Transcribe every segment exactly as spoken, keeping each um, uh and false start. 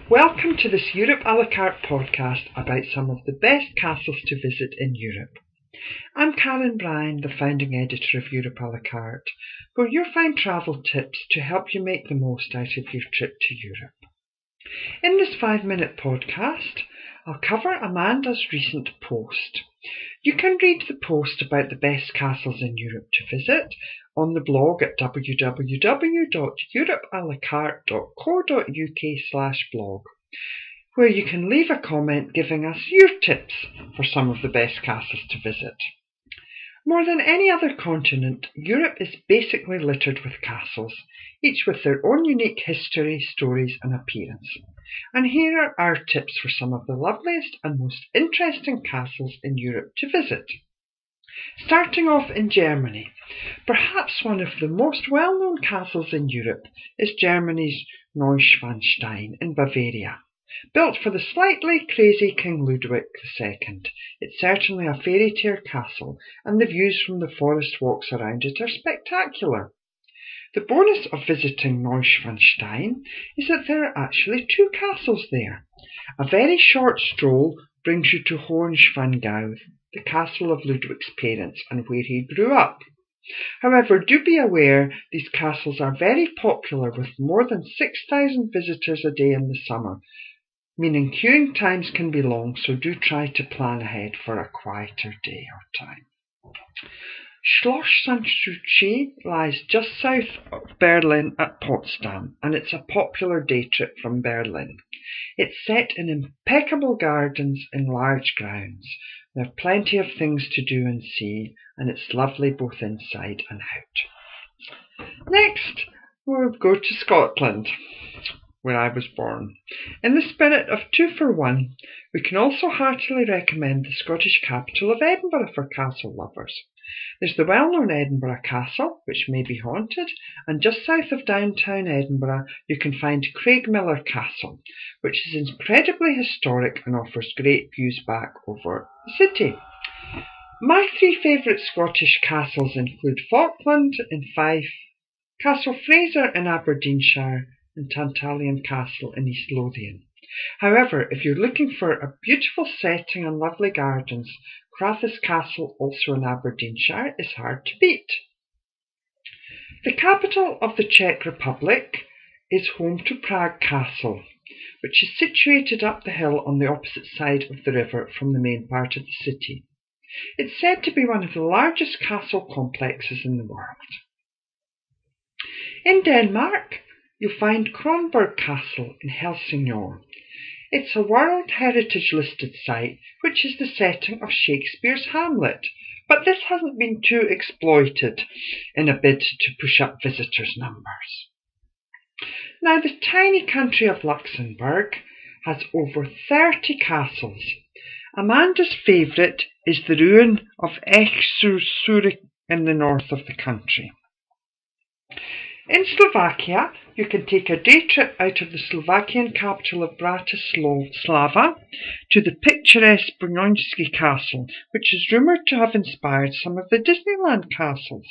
Welcome to this Europe a la carte podcast about some of the best castles to visit in Europe. I'm Karen Bryan, the founding editor of Europe a la carte, where you'll find travel tips to help you make the most out of your trip to Europe. In this five-minute podcast, I'll cover Amanda's recent post. You can read the post about the best castles in Europe to visit on the blog at w w w dot europe a la carte dot co dot u k slash blog, where you can leave a comment giving us your tips for some of the best castles to visit. More than any other continent, Europe is basically littered with castles, each with their own unique history, stories and appearance. And here are our tips for some of the loveliest and most interesting castles in Europe to visit. Starting off in Germany, perhaps one of the most well-known castles in Europe is Germany's Neuschwanstein in Bavaria. Built for the slightly crazy King Ludwig the Second, it's certainly a fairy tale castle, and the views from the forest walks around it are spectacular. The bonus of visiting Neuschwanstein is that there are actually two castles there. A very short stroll brings you to Hohenschwangau, the castle of Ludwig's parents and where he grew up. However, do be aware these castles are very popular with more than six thousand visitors a day in the summer, meaning queuing times can be long, so do try to plan ahead for a quieter day or time. Schloss Sanssouci lies just south of Berlin at Potsdam, and it's a popular day trip from Berlin. It's set in impeccable gardens in large grounds. There are plenty of things to do and see, and it's lovely both inside and out. Next, we'll go to Scotland, where I was born. In the spirit of two for one, we can also heartily recommend the Scottish capital of Edinburgh for castle lovers. There's the well-known Edinburgh Castle, which may be haunted, and just south of downtown Edinburgh you can find Craigmillar Castle, which is incredibly historic and offers great views back over the city. My three favourite Scottish castles include Falkland in Fife, Castle Fraser in Aberdeenshire, and Tantalion Castle in East Lothian. However, if you're looking for a beautiful setting and lovely gardens, Crathes Castle, also in Aberdeenshire, is hard to beat. The capital of the Czech Republic is home to Prague Castle, which is situated up the hill on the opposite side of the river from the main part of the city. It's said to be one of the largest castle complexes in the world. In Denmark, you'll find Kronborg Castle in Helsingør. It's a World Heritage listed site, which is the setting of Shakespeare's Hamlet, but this hasn't been too exploited in a bid to push up visitors' numbers. Now, the tiny country of Luxembourg has over thirty castles. Amanda's favourite is the ruin of Esch-sur-Sûre in the north of the country. In Slovakia, you can take a day trip out of the Slovakian capital of Bratislava to the picturesque Brnoňský Castle, which is rumoured to have inspired some of the Disneyland castles.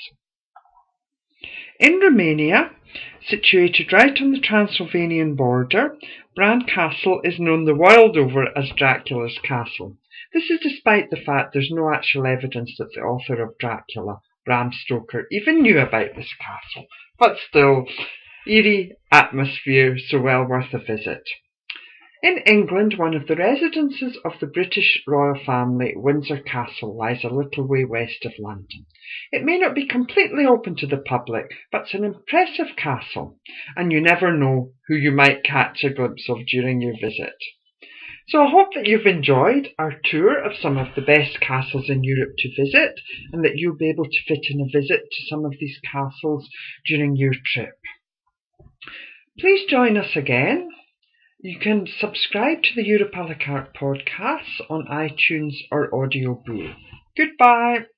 In Romania, situated right on the Transylvanian border, Bran Castle is known the world over as Dracula's castle. This is despite the fact there's no actual evidence that the author of Dracula, Bram Stoker, even knew about this castle, but still, eerie atmosphere, so well worth a visit. In England, one of the residences of the British royal family, Windsor Castle, lies a little way west of London. It may not be completely open to the public, but it's an impressive castle, and you never know who you might catch a glimpse of during your visit. So I hope that you've enjoyed our tour of some of the best castles in Europe to visit, and that you'll be able to fit in a visit to some of these castles during your trip. Please join us again. You can subscribe to the Europe a la carte podcasts on iTunes or Audioboo. Goodbye.